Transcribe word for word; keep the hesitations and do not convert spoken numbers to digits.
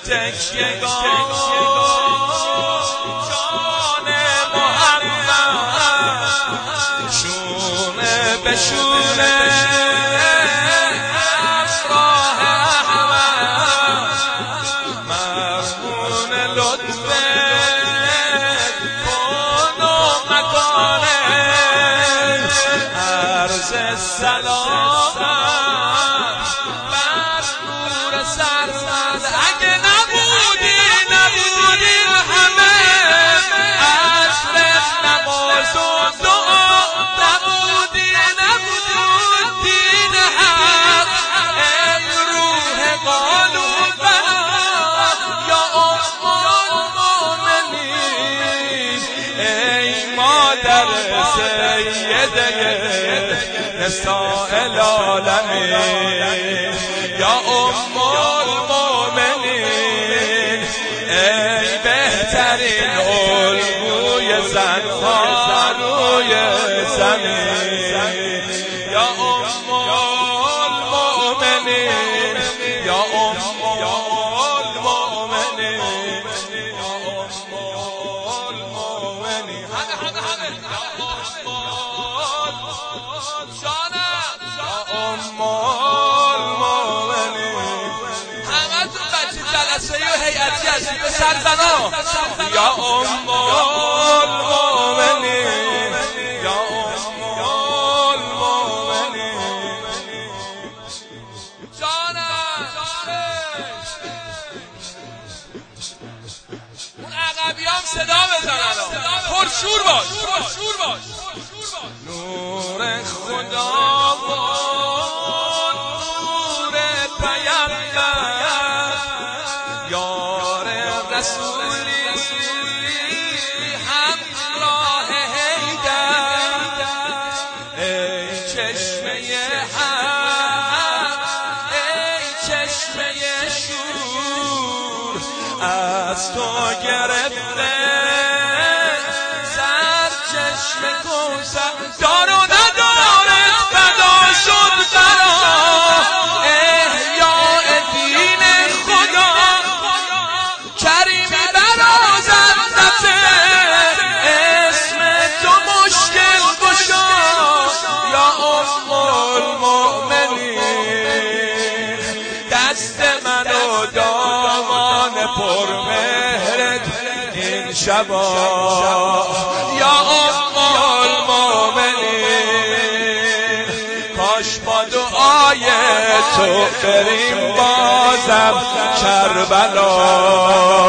تکیه‌گاه جان محمد شونه به شونه افراه احمد مرهون لطفت کن و مکانه عرض سلام بر نور سرزد اگه نبودی نبودی همه اصل نماز و دعا نبودی نبود دین حق ای روح قالو بنا یا ام المؤمنین ای مادر سیده نساء العالمین یا ام المؤمنین ای بهترین الگوی زنها روی زمین یا ام المؤمنین یا ام المؤمنین یا ام المؤمنین همه همه همه ام المؤمنین همه تو بچه جلسه و هیئتی هستی به سرزنا یا ام المؤمنین یا ام المؤمنین جانم اون عقبیام صدا بزنن پرشور باش پرشور باش نور خدا رسولی همراه حیدر ای چشمه حق ای چشمه شور از تو گرفته سر چشمه کوثر دار و نداره فدا شد برا احیاء دین خدا کریمی برازندته اسم تو مشکل گشا یا ام المؤمنین دست من و دامان پرمهرت این شبا یا ام المؤمنین کاش با دعای تو بریم بازم کربلا